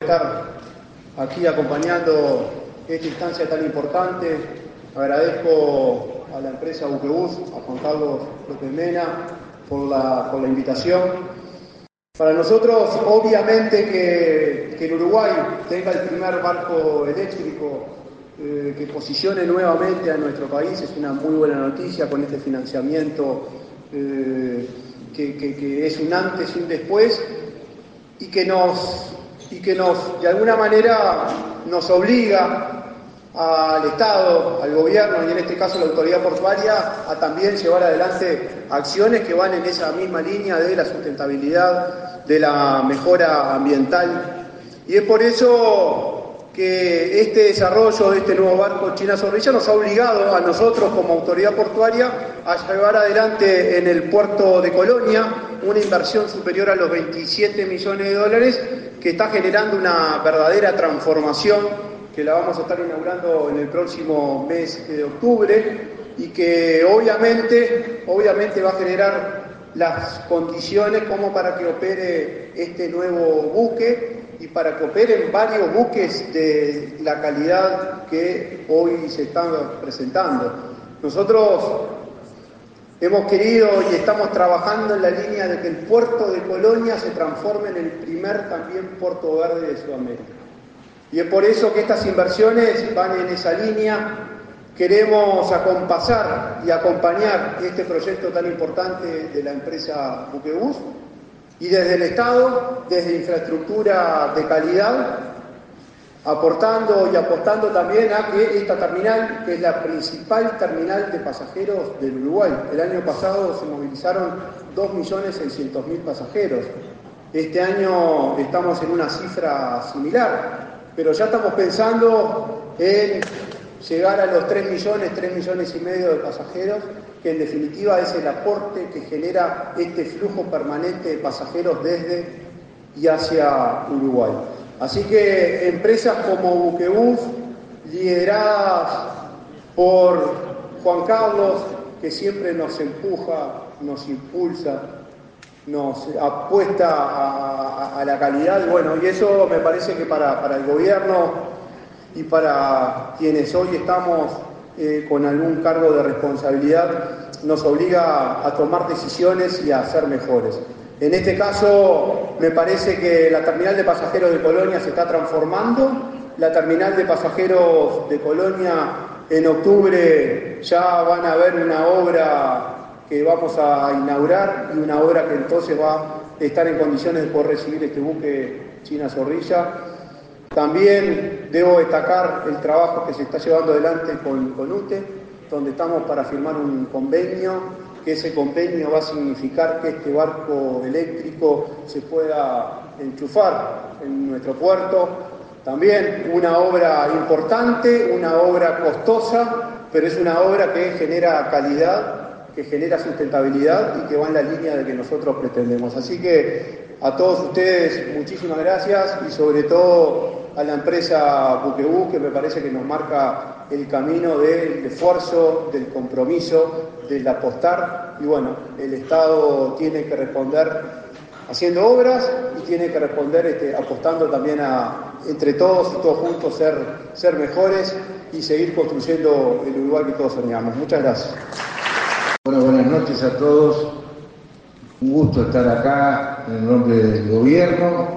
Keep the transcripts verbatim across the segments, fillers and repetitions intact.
estar aquí acompañando esta instancia tan importante. Agradezco a la empresa Buquebus, a Juan Carlos López Mena, por la, por la invitación. Para nosotros, obviamente, que, que el Uruguay tenga el primer barco eléctrico eh, que posicione nuevamente a nuestro país es una muy buena noticia, con este financiamiento eh, que, que, que es un antes y un después, y que nos, y que nos de alguna manera nos obliga al Estado, al gobierno y en este caso a la autoridad portuaria a también llevar adelante acciones que van en esa misma línea de la sustentabilidad, de la mejora ambiental. Y es por eso que este desarrollo de este nuevo barco China Zorrilla nos ha obligado a nosotros como autoridad portuaria a llevar adelante en el puerto de Colonia una inversión superior a los veintisiete millones de dólares que está generando una verdadera transformación, que la vamos a estar inaugurando en el próximo mes de octubre y que obviamente, obviamente va a generar las condiciones como para que opere este nuevo buque y para que operen varios buques de la calidad que hoy se están presentando. Nosotros hemos querido y estamos trabajando en la línea de que el puerto de Colonia se transforme en el primer también puerto verde de Sudamérica. Y es por eso que estas inversiones van en esa línea. Queremos acompasar y acompañar este proyecto tan importante de la empresa Buquebus y desde el Estado, desde infraestructura de calidad, aportando y apostando también a que esta terminal, que es la principal terminal de pasajeros del Uruguay, el año pasado se movilizaron dos millones seiscientos mil pasajeros. Este año estamos en una cifra similar, pero ya estamos pensando en llegar a los tres millones, tres millones y medio de pasajeros, que en definitiva es el aporte que genera este flujo permanente de pasajeros desde y hacia Uruguay. Así que empresas como Buquebus, lideradas por Juan Carlos, que siempre nos empuja, nos impulsa, nos apuesta a, a, a la calidad, y bueno, y eso me parece que para, para el gobierno y para quienes hoy estamos eh, con algún cargo de responsabilidad, nos obliga a tomar decisiones y a ser mejores. En este caso, me parece que la terminal de pasajeros de Colonia se está transformando. La terminal de pasajeros de Colonia en octubre ya van a ver una obra que vamos a inaugurar y una obra que entonces va a estar en condiciones de poder recibir este buque China Zorrilla. También debo destacar el trabajo que se está llevando adelante con, con U T E, donde estamos para firmar un convenio, que ese convenio va a significar que este barco eléctrico se pueda enchufar en nuestro puerto. También una obra importante, una obra costosa, pero es una obra que genera calidad, que genera sustentabilidad y que va en la línea de que nosotros pretendemos. Así que a todos ustedes muchísimas gracias y sobre todo a la empresa Buquebus, que me parece que nos marca el camino del esfuerzo, del compromiso, del apostar, y bueno, el Estado tiene que responder haciendo obras y tiene que responder este, apostando también a, entre todos y todos juntos, ser, ser mejores y seguir construyendo el Uruguay que todos soñamos. Muchas gracias. Bueno, buenas noches a todos. Un gusto estar acá en el nombre del gobierno,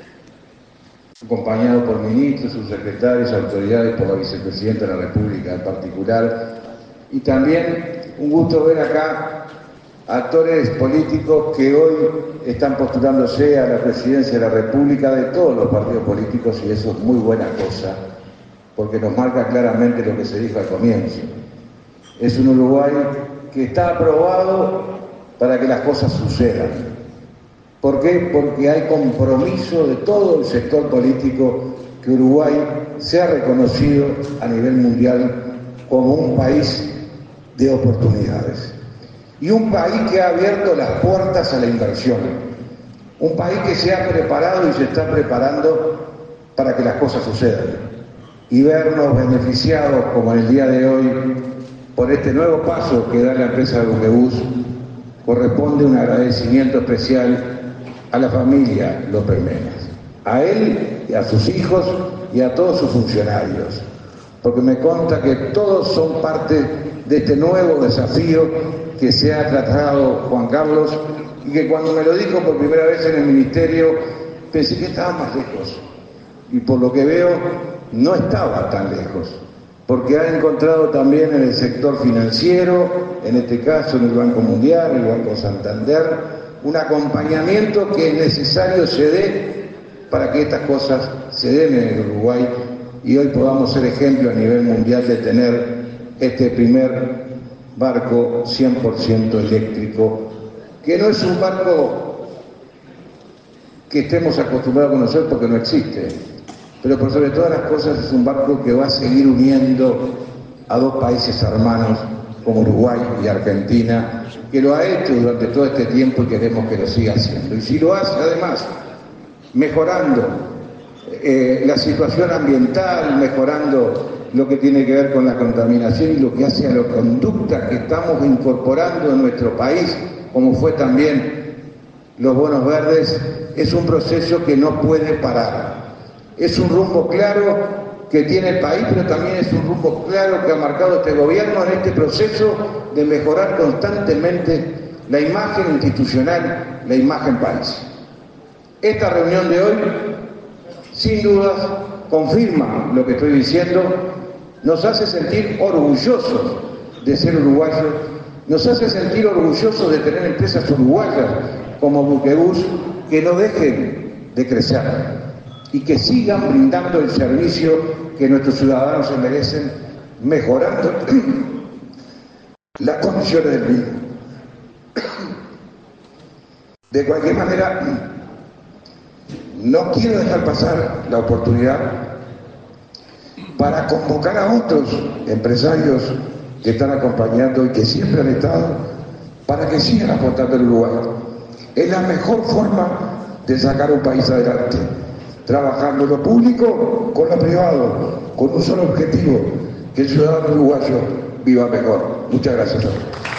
acompañado por ministros, subsecretarios, autoridades, por la vicepresidenta de la República en particular. Y también un gusto ver acá actores políticos que hoy están postulándose a la presidencia de la República de todos los partidos políticos, y eso es muy buena cosa, porque nos marca claramente lo que se dijo al comienzo. Es un Uruguay que está aprobado para que las cosas sucedan. ¿Por qué? Porque hay compromiso de todo el sector político, que Uruguay sea reconocido a nivel mundial como un país de oportunidades. Y un país que ha abierto las puertas a la inversión. Un país que se ha preparado y se está preparando para que las cosas sucedan. Y vernos beneficiados, como en el día de hoy, por este nuevo paso que da la empresa Buquebus, corresponde un agradecimiento especial a la familia López Mena, a él a sus hijos y a todos sus funcionarios, porque me consta que todos son parte de este nuevo desafío que se ha tratado Juan Carlos, y que cuando me lo dijo por primera vez en el ministerio pensé que estaba más lejos, y por lo que veo no estaba tan lejos, porque ha encontrado también en el sector financiero, en este caso en el Banco Mundial, el Banco Santander, un acompañamiento que es necesario se dé para que estas cosas se den en el Uruguay y hoy podamos ser ejemplo a nivel mundial de tener este primer barco cien por ciento eléctrico, que no es un barco que estemos acostumbrados a conocer porque no existe, pero por sobre todas las cosas es un barco que va a seguir uniendo a dos países hermanos como Uruguay y Argentina, que lo ha hecho durante todo este tiempo y queremos que lo siga haciendo. Y si lo hace además mejorando eh, la situación ambiental, mejorando lo que tiene que ver con la contaminación y lo que hace a la conducta que estamos incorporando en nuestro país, como fue también los bonos verdes, es un proceso que no puede parar. Es un rumbo claro que tiene el país, pero también es un rumbo claro que ha marcado este gobierno en este proceso de mejorar constantemente la imagen institucional, la imagen país. Esta reunión de hoy, sin dudas, confirma lo que estoy diciendo, nos hace sentir orgullosos de ser uruguayos, nos hace sentir orgullosos de tener empresas uruguayas como Buquebus que no dejen de crecer y que sigan brindando el servicio que nuestros ciudadanos se merecen, mejorando las condiciones del vida. De cualquier manera, no quiero dejar pasar la oportunidad para convocar a otros empresarios que están acompañando y que siempre han estado, para que sigan aportando al Uruguay. Es la mejor forma de sacar un país adelante, trabajando lo público con lo privado, con un solo objetivo, que el ciudadano uruguayo viva mejor. Muchas gracias a todos.